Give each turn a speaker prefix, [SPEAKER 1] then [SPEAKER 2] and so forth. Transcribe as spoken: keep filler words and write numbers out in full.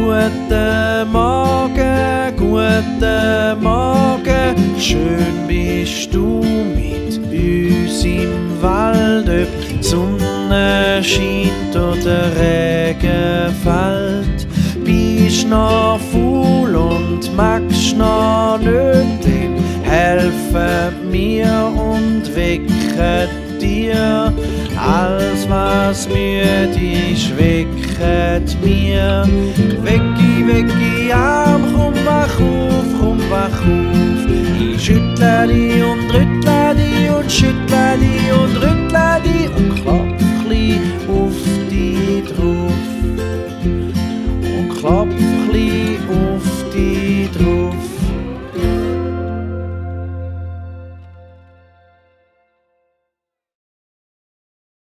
[SPEAKER 1] Guten Morgen, guten Morgen, schön bist du mit uns im Wald, ob die Sonne scheint oder Regen fällt. Bist noch faul und magst noch nicht, dann helfen mir und wecken dir. Alles was müde ist, wecket mir. Wecki, wecki, Arm, komm wach auf, komm wach auf. Ich schüttle dich und rüttle dich und schüttle dich und rüttle